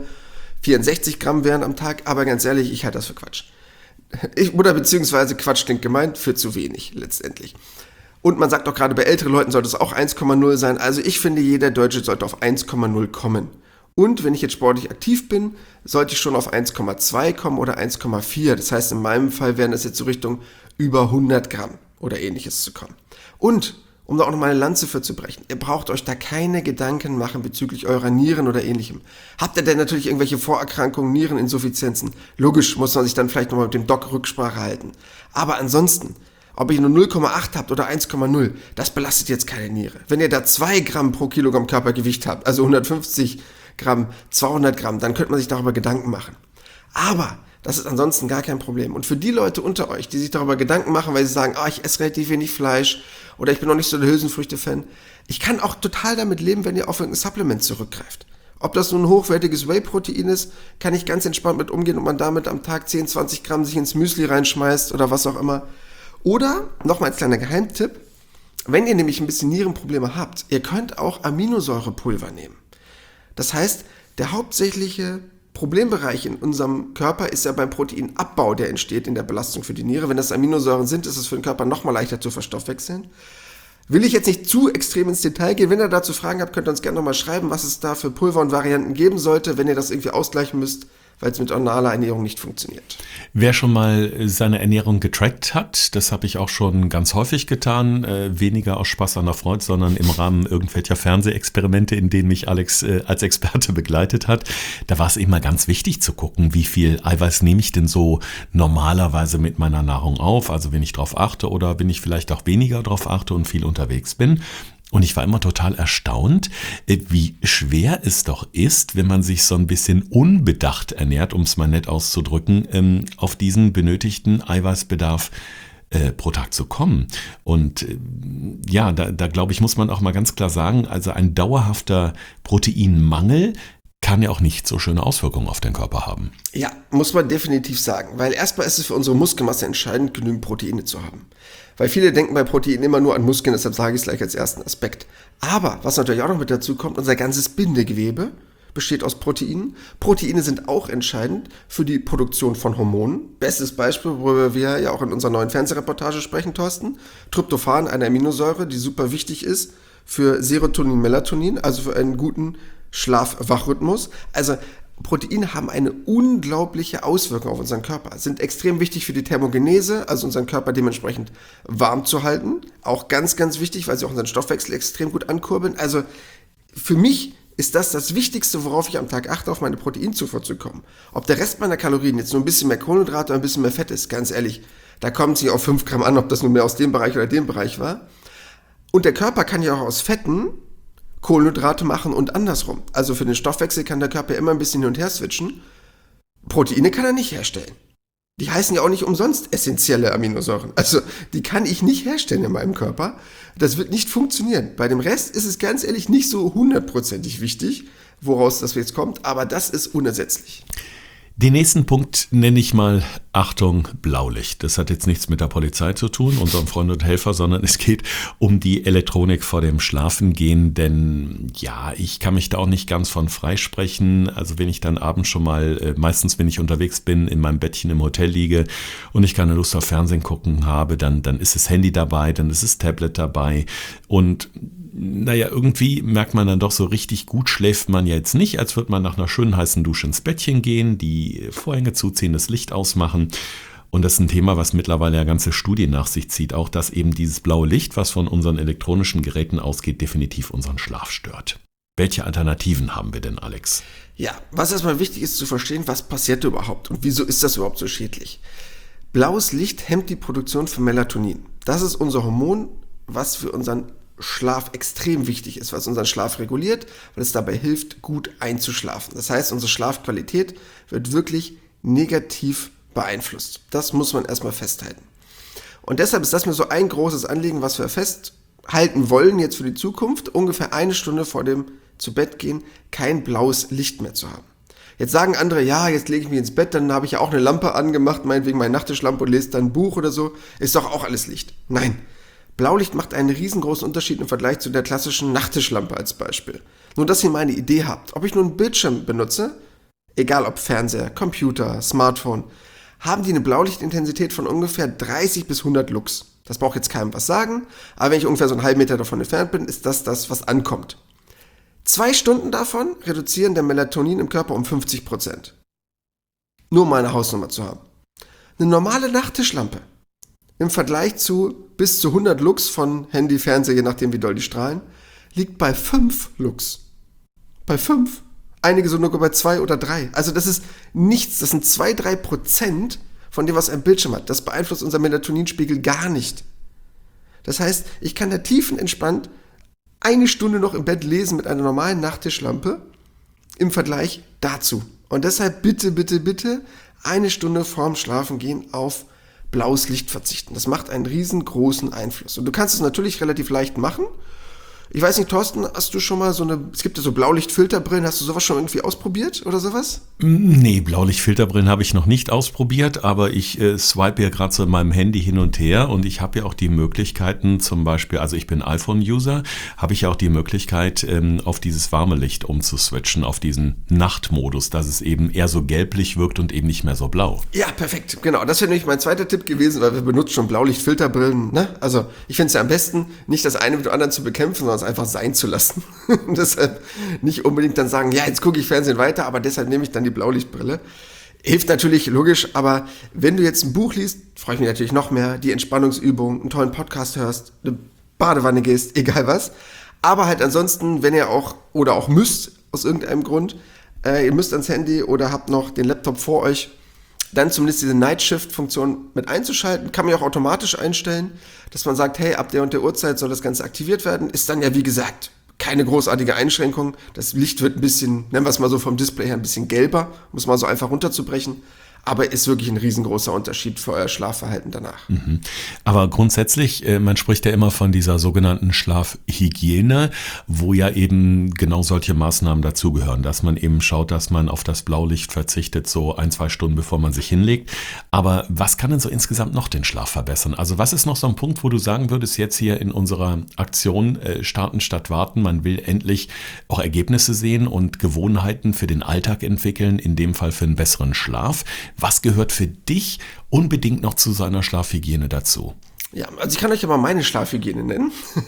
64 Gramm wären am Tag, aber ganz ehrlich, ich halte das für Quatsch. Beziehungsweise Quatsch klingt gemeint, für zu wenig letztendlich. Und man sagt auch gerade bei älteren Leuten sollte es auch 1,0 sein, also ich finde, jeder Deutsche sollte auf 1,0 kommen. Und wenn ich jetzt sportlich aktiv bin, sollte ich schon auf 1,2 kommen oder 1,4. Das heißt, in meinem Fall wären es jetzt so Richtung über 100 Gramm oder ähnliches zu kommen. Und, um da auch nochmal eine Lanze für zu brechen, ihr braucht euch da keine Gedanken machen bezüglich eurer Nieren oder ähnlichem. Habt ihr denn natürlich irgendwelche Vorerkrankungen, Niereninsuffizienzen? Logisch muss man sich dann vielleicht nochmal mit dem Doc Rücksprache halten. Aber ansonsten, ob ihr nur 0,8 habt oder 1,0, das belastet jetzt keine Niere. Wenn ihr da 2 Gramm pro Kilogramm Körpergewicht habt, also 150 Gramm, 200 Gramm, dann könnte man sich darüber Gedanken machen. Aber das ist ansonsten gar kein Problem. Und für die Leute unter euch, die sich darüber Gedanken machen, weil sie sagen, ich esse relativ wenig Fleisch oder ich bin noch nicht so der Hülsenfrüchte-Fan, ich kann auch total damit leben, wenn ihr auf irgendein Supplement zurückgreift. Ob das nun ein hochwertiges Whey-Protein ist, kann ich ganz entspannt mit umgehen und man damit am Tag 10, 20 Gramm sich ins Müsli reinschmeißt oder was auch immer. Oder, nochmal als kleiner Geheimtipp, wenn ihr nämlich ein bisschen Nierenprobleme habt, ihr könnt auch Aminosäurepulver nehmen. Das heißt, der hauptsächliche Problembereich in unserem Körper ist ja beim Proteinabbau, der entsteht in der Belastung für die Niere. Wenn das Aminosäuren sind, ist es für den Körper nochmal leichter zu verstoffwechseln. Will ich jetzt nicht zu extrem ins Detail gehen. Wenn ihr dazu Fragen habt, könnt ihr uns gerne nochmal schreiben, was es da für Pulver und Varianten geben sollte, wenn ihr das irgendwie ausgleichen müsst, weil es mit ornaler Ernährung nicht funktioniert. Wer schon mal seine Ernährung getrackt hat, das habe ich auch schon ganz häufig getan, weniger aus Spaß an der Freude, sondern im Rahmen irgendwelcher Fernsehexperimente, in denen mich Alex als Experte begleitet hat. Da war es immer ganz wichtig zu gucken, wie viel Eiweiß nehme ich denn so normalerweise mit meiner Nahrung auf, also wenn ich drauf achte oder wenn ich vielleicht auch weniger drauf achte und viel unterwegs bin. Und ich war immer total erstaunt, wie schwer es doch ist, wenn man sich so ein bisschen unbedacht ernährt, um es mal nett auszudrücken, auf diesen benötigten Eiweißbedarf pro Tag zu kommen. Und ja, da glaube ich, muss man auch mal ganz klar sagen, also ein dauerhafter Proteinmangel kann ja auch nicht so schöne Auswirkungen auf den Körper haben. Ja, muss man definitiv sagen, weil erstmal ist es für unsere Muskelmasse entscheidend, genügend Proteine zu haben. Weil viele denken bei Proteinen immer nur an Muskeln, deshalb sage ich es gleich als ersten Aspekt. Aber, was natürlich auch noch mit dazu kommt, unser ganzes Bindegewebe besteht aus Proteinen. Proteine sind auch entscheidend für die Produktion von Hormonen. Bestes Beispiel, worüber wir ja auch in unserer neuen Fernsehreportage sprechen, Thorsten. Tryptophan, eine Aminosäure, die super wichtig ist für Serotonin, Melatonin, also für einen guten Schlaf-Wach-Rhythmus. Also Proteine haben eine unglaubliche Auswirkung auf unseren Körper, sind extrem wichtig für die Thermogenese, also unseren Körper dementsprechend warm zu halten. Auch ganz, ganz wichtig, weil sie auch unseren Stoffwechsel extrem gut ankurbeln. Also für mich ist das Wichtigste, worauf ich am Tag achte, auf meine Proteinzufuhr zu kommen. Ob der Rest meiner Kalorien jetzt nur ein bisschen mehr Kohlenhydrate oder ein bisschen mehr Fett ist, ganz ehrlich, da kommt es nicht auf 5 Gramm an, ob das nur mehr aus dem Bereich oder dem Bereich war. Und der Körper kann ja auch aus Fetten Kohlenhydrate machen und andersrum. Also für den Stoffwechsel kann der Körper immer ein bisschen hin und her switchen. Proteine kann er nicht herstellen. Die heißen ja auch nicht umsonst essentielle Aminosäuren. Also die kann ich nicht herstellen in meinem Körper. Das wird nicht funktionieren. Bei dem Rest ist es ganz ehrlich nicht so 100%ig wichtig, woraus das jetzt kommt, aber das ist unersetzlich. Den nächsten Punkt nenne ich mal, Achtung, Blaulicht. Das hat jetzt nichts mit der Polizei zu tun, unserem Freund und Helfer, sondern es geht um die Elektronik vor dem Schlafengehen, denn ja, ich kann mich da auch nicht ganz von freisprechen. Also wenn ich dann abends schon mal, meistens wenn ich unterwegs bin, in meinem Bettchen im Hotel liege und ich keine Lust auf Fernsehen gucken habe, dann ist das Handy dabei, dann ist das Tablet dabei und naja, irgendwie merkt man dann doch, so richtig gut schläft man ja jetzt nicht, als würde man nach einer schönen heißen Dusche ins Bettchen gehen, die Vorhänge zuziehen, das Licht ausmachen. Und das ist ein Thema, was mittlerweile ja ganze Studien nach sich zieht, auch dass eben dieses blaue Licht, was von unseren elektronischen Geräten ausgeht, definitiv unseren Schlaf stört. Welche Alternativen haben wir denn, Alex? Ja, was erstmal wichtig ist zu verstehen, was passiert überhaupt und wieso ist das überhaupt so schädlich? Blaues Licht hemmt die Produktion von Melatonin. Das ist unser Hormon, was für unseren Schlaf extrem wichtig ist, was unseren Schlaf reguliert, weil es dabei hilft, gut einzuschlafen. Das heißt, unsere Schlafqualität wird wirklich negativ beeinflusst. Das muss man erstmal festhalten. Und deshalb ist das mir so ein großes Anliegen, was wir festhalten wollen jetzt für die Zukunft, ungefähr 1 Stunde vor dem Zubettgehen kein blaues Licht mehr zu haben. Jetzt sagen andere, ja, jetzt lege ich mich ins Bett, dann habe ich ja auch eine Lampe angemacht, meinetwegen meine Nachttischlampe und lese dann ein Buch oder so. Ist doch auch alles Licht. Nein, Blaulicht macht einen riesengroßen Unterschied im Vergleich zu der klassischen Nachttischlampe als Beispiel. Nur, dass ihr mal eine Idee habt, ob ich nun einen Bildschirm benutze, egal ob Fernseher, Computer, Smartphone, haben die eine Blaulichtintensität von ungefähr 30 bis 100 Lux. Das braucht jetzt keinem was sagen, aber wenn ich ungefähr so einen halben Meter davon entfernt bin, ist das, was ankommt. 2 Stunden davon reduzieren der Melatonin im Körper um 50%. Nur um mal eine Hausnummer zu haben. Eine normale Nachttischlampe im Vergleich zu bis zu 100 Lux von Handy, Fernseher, je nachdem wie doll die strahlen, liegt bei 5 Lux. Bei 5. Einige sogar bei 2 oder 3. Also das ist nichts, das sind 2-3% von dem, was ein Bildschirm hat. Das beeinflusst unser Melatoninspiegel gar nicht. Das heißt, ich kann da tiefenentspannt 1 Stunde noch im Bett lesen mit einer normalen Nachttischlampe im Vergleich dazu. Und deshalb bitte, bitte, bitte 1 Stunde vorm Schlafengehen auf blaues Licht verzichten. Das macht einen riesengroßen Einfluss. Und du kannst es natürlich relativ leicht machen. Ich weiß nicht, Thorsten, hast du schon mal es gibt ja so Blaulichtfilterbrillen, hast du sowas schon irgendwie ausprobiert oder sowas? Nee, Blaulichtfilterbrillen habe ich noch nicht ausprobiert, aber ich swipe ja gerade so in meinem Handy hin und her und ich habe ja auch die Möglichkeiten, zum Beispiel, also ich bin iPhone-User, habe ich ja auch die Möglichkeit, auf dieses warme Licht umzuswitchen, auf diesen Nachtmodus, dass es eben eher so gelblich wirkt und eben nicht mehr so blau. Ja, perfekt, genau. Das wäre nämlich mein zweiter Tipp gewesen, weil wir benutzen schon Blaulichtfilterbrillen. Ne? Also ich finde es ja am besten, nicht das eine mit dem anderen zu bekämpfen, sondern es einfach sein zu lassen. Und deshalb nicht unbedingt dann sagen, ja, jetzt gucke ich Fernsehen weiter, aber deshalb nehme ich dann die Blaulichtbrille. Hilft natürlich, logisch, aber wenn du jetzt ein Buch liest, freue ich mich natürlich noch mehr, die Entspannungsübung, einen tollen Podcast hörst, eine Badewanne gehst, egal was. Aber halt ansonsten, wenn ihr auch müsst, aus irgendeinem Grund, ihr müsst ans Handy oder habt noch den Laptop vor euch, dann zumindest diese Night Shift-Funktion mit einzuschalten. Kann man ja auch automatisch einstellen, dass man sagt, hey, ab der und der Uhrzeit soll das Ganze aktiviert werden. Ist dann ja, wie gesagt, keine großartige Einschränkung. Das Licht wird ein bisschen, nennen wir es mal so vom Display her, ein bisschen gelber, muss man so einfach runterzubrechen. Aber ist wirklich ein riesengroßer Unterschied für euer Schlafverhalten danach. Mhm. Aber grundsätzlich, man spricht ja immer von dieser sogenannten Schlafhygiene, wo ja eben genau solche Maßnahmen dazugehören, dass man eben schaut, dass man auf das Blaulicht verzichtet, so 1-2 Stunden bevor man sich hinlegt. Aber was kann denn so insgesamt noch den Schlaf verbessern? Also was ist noch so ein Punkt, wo du sagen würdest, jetzt hier in unserer Aktion starten statt warten, man will endlich auch Ergebnisse sehen und Gewohnheiten für den Alltag entwickeln, in dem Fall für einen besseren Schlaf. Was gehört für dich unbedingt noch zu seiner Schlafhygiene dazu? Ja, also ich kann euch ja mal meine Schlafhygiene nennen.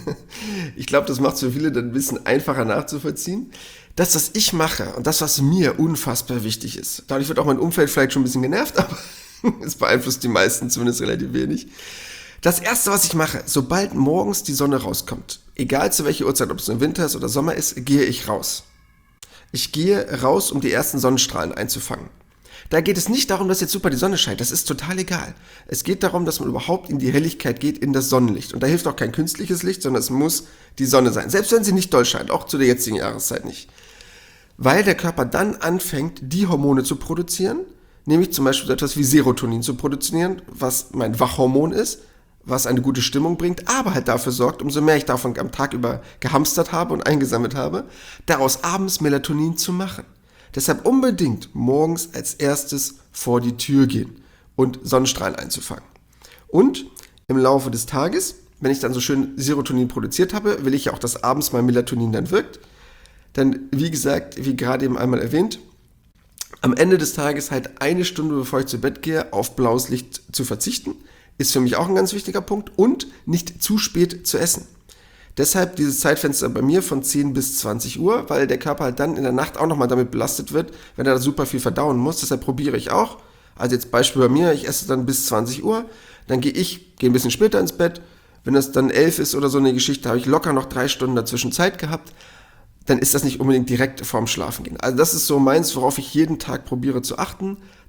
Ich glaube, das macht es für viele dann ein bisschen einfacher nachzuvollziehen. Das, was ich mache und das, was mir unfassbar wichtig ist, dadurch wird auch mein Umfeld vielleicht schon ein bisschen genervt, aber es beeinflusst die meisten zumindest relativ wenig. Das Erste, was ich mache, sobald morgens die Sonne rauskommt, egal zu welcher Uhrzeit, ob es im Winter ist oder Sommer ist, gehe ich raus. Ich gehe raus, um die ersten Sonnenstrahlen einzufangen. Da geht es nicht darum, dass jetzt super die Sonne scheint, das ist total egal. Es geht darum, dass man überhaupt in die Helligkeit geht, in das Sonnenlicht. Und da hilft auch kein künstliches Licht, sondern es muss die Sonne sein. Selbst wenn sie nicht doll scheint, auch zu der jetzigen Jahreszeit nicht. Weil der Körper dann anfängt, die Hormone zu produzieren, nämlich zum Beispiel etwas wie Serotonin zu produzieren, was mein Wachhormon ist, was eine gute Stimmung bringt, aber halt dafür sorgt, umso mehr ich davon am Tag über gehamstert habe und eingesammelt habe, daraus abends Melatonin zu machen. Deshalb unbedingt morgens als erstes vor die Tür gehen und Sonnenstrahlen einzufangen. Und im Laufe des Tages, wenn ich dann so schön Serotonin produziert habe, will ich ja auch, dass abends mein Melatonin dann wirkt. Dann, wie gesagt, wie gerade eben einmal erwähnt, am Ende des Tages halt 1 Stunde, bevor ich zu Bett gehe, auf blaues Licht zu verzichten, ist für mich auch ein ganz wichtiger Punkt. Und nicht zu spät zu essen. Deshalb dieses Zeitfenster bei mir von 10 bis 20 Uhr, weil der Körper halt dann in der Nacht auch nochmal damit belastet wird, wenn er da super viel verdauen muss. Deshalb probiere ich auch. Also jetzt Beispiel bei mir, ich esse dann bis 20 Uhr, dann gehe ein bisschen später ins Bett. Wenn das dann 11 ist oder so eine Geschichte, habe ich locker noch 3 Stunden dazwischen Zeit gehabt. Dann ist das nicht unbedingt direkt vorm Schlafengehen. Also das ist so meins, worauf ich jeden Tag probiere zu achten,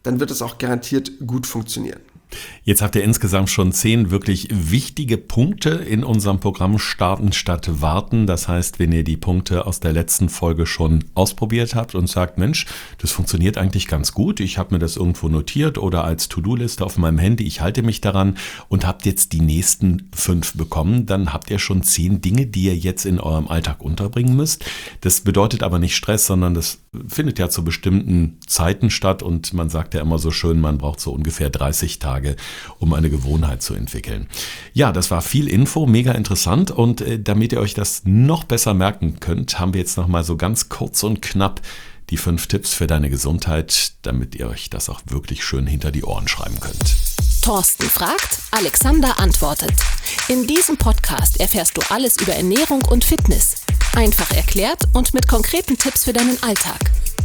dann wird es auch garantiert gut funktionieren. Jetzt habt ihr insgesamt schon 10 wirklich wichtige Punkte in unserem Programm Starten statt Warten. Das heißt, wenn ihr die Punkte aus der letzten Folge schon ausprobiert habt und sagt, Mensch, das funktioniert eigentlich ganz gut, ich habe mir das irgendwo notiert oder als To-Do-Liste auf meinem Handy, ich halte mich daran und habt jetzt die nächsten 5 bekommen, dann habt ihr schon 10 Dinge, die ihr jetzt in eurem Alltag unterbringen müsst. Das bedeutet aber nicht Stress, sondern das findet ja zu bestimmten Zeiten statt und man sagt ja immer so schön, man braucht so ungefähr 30 Tage, um eine Gewohnheit zu entwickeln. Ja, das war viel Info, mega interessant und damit ihr euch das noch besser merken könnt, haben wir jetzt nochmal so ganz kurz und knapp die 5 Tipps für deine Gesundheit, damit ihr euch das auch wirklich schön hinter die Ohren schreiben könnt. Thorsten fragt, Alexander antwortet. In diesem Podcast erfährst du alles über Ernährung und Fitness. Einfach erklärt und mit konkreten Tipps für deinen Alltag.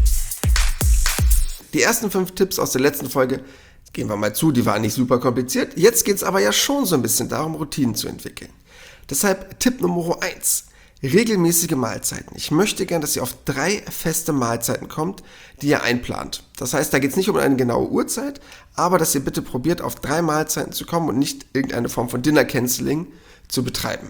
Die ersten 5 Tipps aus der letzten Folge, gehen wir mal zu, die waren nicht super kompliziert. Jetzt geht es aber ja schon so ein bisschen darum, Routinen zu entwickeln. Deshalb Tipp Nummer 1. Regelmäßige Mahlzeiten. Ich möchte gern, dass ihr auf 3 feste Mahlzeiten kommt, die ihr einplant. Das heißt, da geht es nicht um eine genaue Uhrzeit, aber dass ihr bitte probiert, auf 3 Mahlzeiten zu kommen und nicht irgendeine Form von Dinner-Canceling zu betreiben.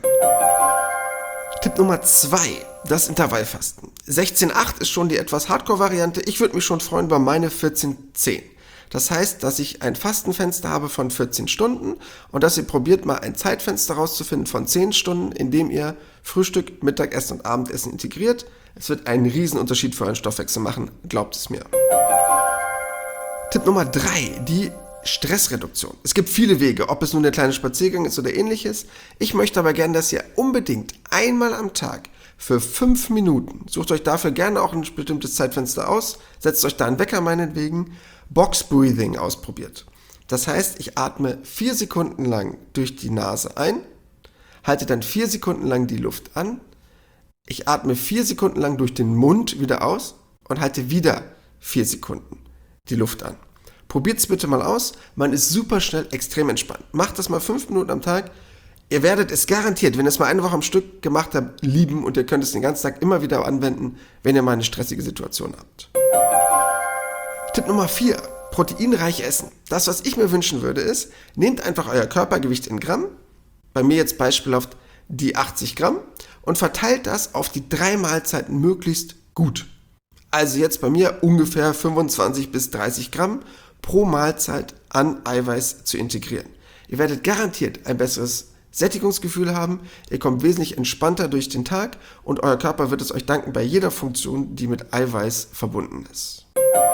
Tipp Nummer 2, das Intervallfasten. 16:8 ist schon die etwas Hardcore-Variante. Ich würde mich schon freuen über meine 14:10. Das heißt, dass ich ein Fastenfenster habe von 14 Stunden und dass ihr probiert, mal ein Zeitfenster rauszufinden von 10 Stunden, in dem ihr Frühstück, Mittagessen und Abendessen integriert. Es wird einen riesen Unterschied für euren Stoffwechsel machen, glaubt es mir. Tipp Nummer 3, die Stressreduktion. Es gibt viele Wege, ob es nun der kleine Spaziergang ist oder ähnliches. Ich möchte aber gerne, dass ihr unbedingt einmal am Tag für 5 Minuten, sucht euch dafür gerne auch ein bestimmtes Zeitfenster aus, setzt euch da einen Wecker meinetwegen, Box Breathing ausprobiert. Das heißt, ich atme 4 Sekunden lang durch die Nase ein, halte dann 4 Sekunden lang die Luft an, ich atme 4 Sekunden lang durch den Mund wieder aus und halte wieder 4 Sekunden die Luft an. Probiert es bitte mal aus, man ist super schnell extrem entspannt. Macht das mal 5 Minuten am Tag, ihr werdet es garantiert, wenn ihr es mal eine Woche am Stück gemacht habt, lieben und ihr könnt es den ganzen Tag immer wieder anwenden, wenn ihr mal eine stressige Situation habt. Tipp Nummer 4, proteinreich essen. Das, was ich mir wünschen würde, ist, nehmt einfach euer Körpergewicht in Gramm, bei mir jetzt beispielhaft die 80 Gramm, und verteilt das auf die 3 Mahlzeiten möglichst gut. Also jetzt bei mir ungefähr 25 bis 30 Gramm pro Mahlzeit an Eiweiß zu integrieren. Ihr werdet garantiert ein besseres Sättigungsgefühl haben, ihr kommt wesentlich entspannter durch den Tag und euer Körper wird es euch danken bei jeder Funktion, die mit Eiweiß verbunden ist.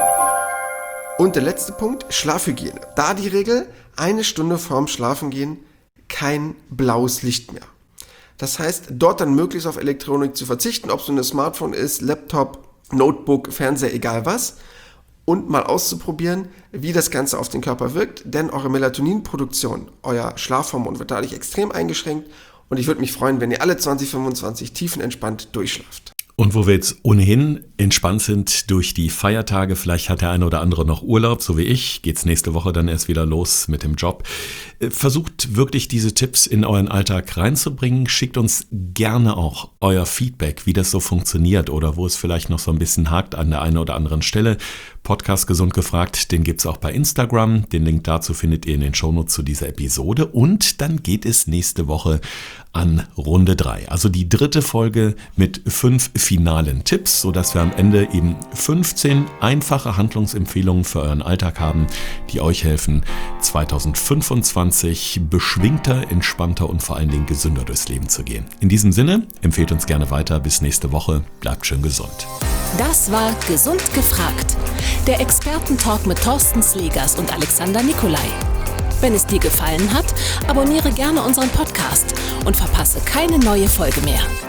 Und der letzte Punkt, Schlafhygiene. Da die Regel, 1 Stunde vorm Schlafengehen kein blaues Licht mehr. Das heißt, dort dann möglichst auf Elektronik zu verzichten, ob es nun ein Smartphone ist, Laptop, Notebook, Fernseher, egal was, und mal auszuprobieren, wie das Ganze auf den Körper wirkt, denn eure Melatoninproduktion, euer Schlafhormon wird dadurch extrem eingeschränkt und ich würde mich freuen, wenn ihr alle 2025 tiefenentspannt durchschlaft. Und wo wir jetzt ohnehin entspannt sind durch die Feiertage, vielleicht hat der eine oder andere noch Urlaub, so wie ich, geht's nächste Woche dann erst wieder los mit dem Job. Versucht wirklich diese Tipps in euren Alltag reinzubringen. Schickt uns gerne auch euer Feedback, wie das so funktioniert oder wo es vielleicht noch so ein bisschen hakt an der einen oder anderen Stelle. Podcast Gesund gefragt, den gibt's auch bei Instagram. Den Link dazu findet ihr in den Shownotes zu dieser Episode. Und dann geht es nächste Woche an Runde 3. Also die 3. Folge mit 5 finalen Tipps, sodass wir am Ende eben 15 einfache Handlungsempfehlungen für euren Alltag haben, die euch helfen, 2025 beschwingter, entspannter und vor allen Dingen gesünder durchs Leben zu gehen. In diesem Sinne, empfehlt uns gerne weiter. Bis nächste Woche. Bleibt schön gesund. Das war Gesund gefragt. Der Expertentalk mit Thorsten Slegers und Alexander Nikolai. Wenn es dir gefallen hat, abonniere gerne unseren Podcast und verpasse keine neue Folge mehr.